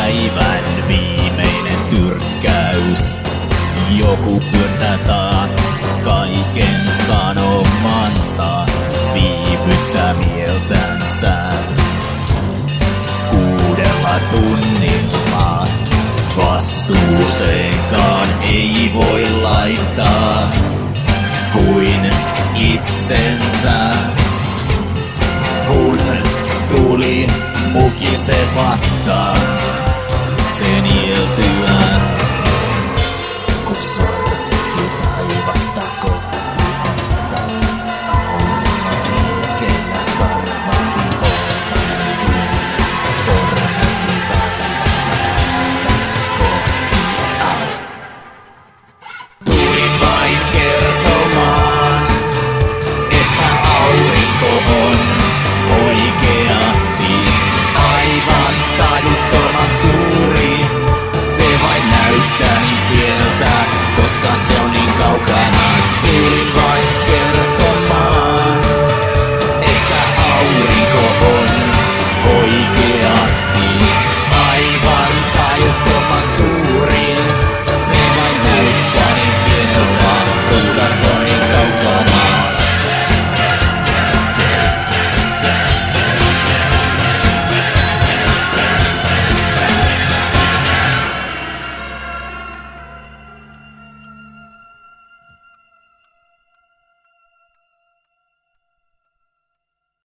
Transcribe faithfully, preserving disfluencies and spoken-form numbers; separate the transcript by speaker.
Speaker 1: päivän viimeinen tyrkkäys. Joku pyörtää taas kaiken sanomansa, viivyttää mieltänsä. Kuudella tunnilla vastuuseenkaan ei voi laittaa kuin itsensä. Kun tuli mukisematta sen iltyä, kun sormesi taivasta kohti vasta, aurinko liikkeellä karvasi polttanut. Sormesi taivasta vasta kohti au. Tulin vain kertomaan, että aurinko on oikeasti aivan tajuttoman suuri. Se vain näyttää niin pieneltä, koska se